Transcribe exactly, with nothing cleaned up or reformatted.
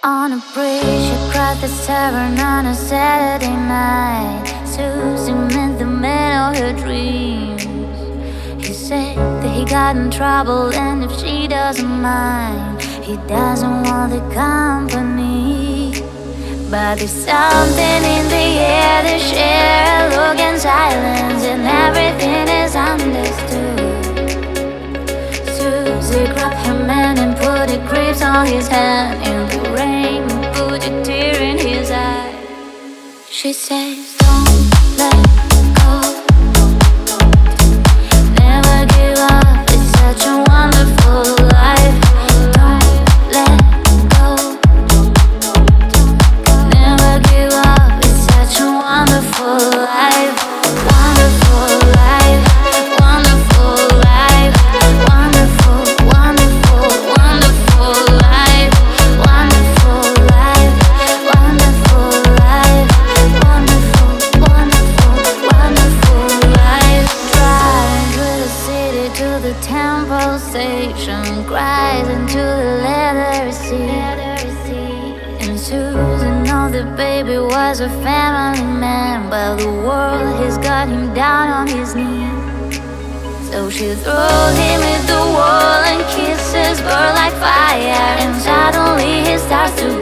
On a bridge across the Severn on a Saturday night, Susie met the man of her dreams. He said that he got in trouble and if she doesn't mind, he doesn't want the company. But there's something in the air, they share a look and silence, and everything is understood. Susie grabbed her man and put a grip on his hand in the rain, put a tear in his eye. She says, don't let go, never give up, it's such a wonderful life. Don't let go, never give up, it's such a wonderful life. Wonderful life, wonderful life, wonderful, wonderful, wonderful life, wonderful life, wonderful life, wonderful, wonderful, wonderful life. Drive through the city to the temple station, cries into the leather sea. And Susan know the baby was a family man, but the world has got him down on his knees. So she throws him at the wall and kisses burn like fire, and suddenly he starts to